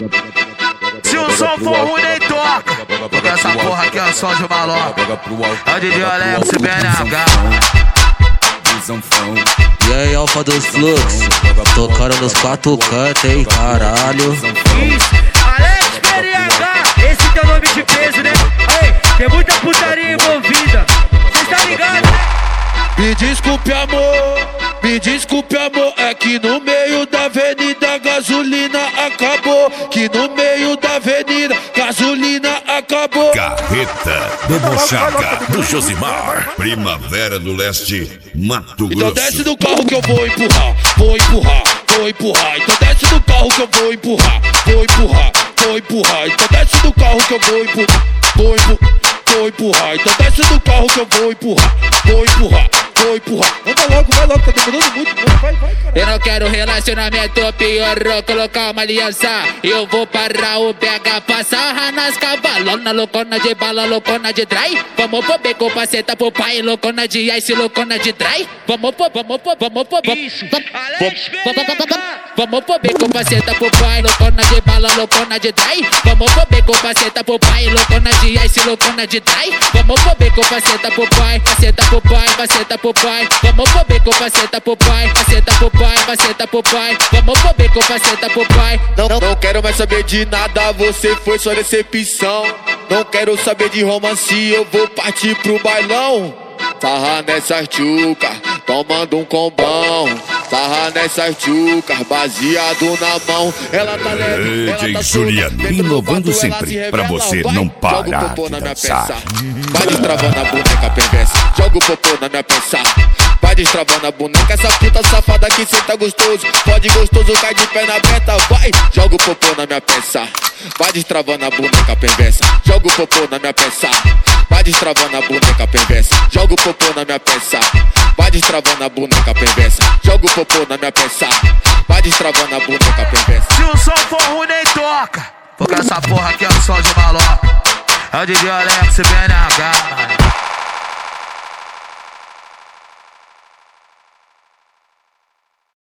Se o som for ruim, nem toca. Porque essa porra aqui é o som de maloca. É o DJ Alex, BNH. E aí, Alfa dos Fluxos, tocando nos quatro cantos, hein, caralho. Isso, Alex BNH, esse teu nome de peso, né? Aí, tem muita putaria envolvida, cês tá ligado, né? Me desculpe amor, é que no meio da avenida gasolina acabou. Que no meio da avenida gasolina acabou. Carreta debochada do Josimar, Primavera do Leste, Mato Grosso. Então desce do carro que eu vou empurrar. Então desce do carro que eu vou empurrar. Então desce do carro que eu vou empurrar. Então desce do carro que eu vou empurrar. Vai logo, tá demorando muito. Vai, cara. Eu não quero relacionamento, piorou, colocar uma aliança. Eu vou parar o BH, passar nas cavalona, loucona de bala, loucona de dry. Vamos pro beco, passeta pro pai, loucona de ice, loucona de dry. Vamos pro Isso, Alex BNH. Vamos pro beco, passeta pro pai, loucona de bala, loucona de dry. Vamos pro beco, passeta pro pai, loucona de ice, loucona de dry. Vamos pro beco, passeta pro pai, passeta pro pai, passeta pro pai. Vamos pro beco, passeta pro pai, passeta pro pai, passeta pro pai. Vamos pro beco, passeta pro pai. Não quero mais saber de nada, você foi só decepção. Não quero saber de romance, eu vou partir pro bailão. Sarra nessas tchucas, tomando um combão. Sarra nessas tchucas, baseado na mão. Ela tá leve, ela DJ tá Juliano, inovando sempre, pra você não parar de dançar. Vai destravando a boneca perversa, joga o popô na minha peça. Vai destravando a boneca, essa puta safada que cê tá gostoso. Pode gostoso, cai de perna aberta, vai. Joga o popô na minha peça. Vai destravando a boneca perversa, joga o popô na minha peça. Vai destravando a boneca perversa, joga o popô na minha peça. Vai destravando a boneca perversa, joga o popô na minha peça. Vai destravando a boneca perversa. Se o som for ruim, nem toca. Porque essa porra aqui é o som de maloca. É o DJ Alex BNH.